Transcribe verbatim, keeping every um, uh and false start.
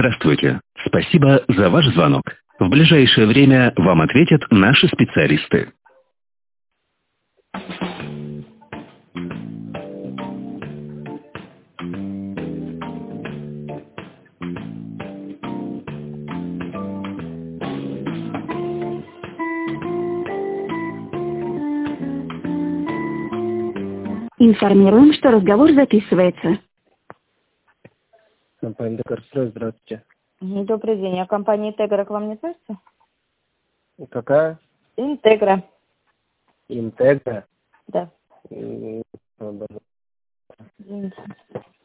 Здравствуйте. Спасибо за ваш звонок. В ближайшее время вам ответят наши специалисты. Информируем, что разговор записывается. Компания Декарстрой, здравствуйте. Добрый день. А компания Интегра к вам не относится? Какая? Интегра. Интегра? Да. М, Извините.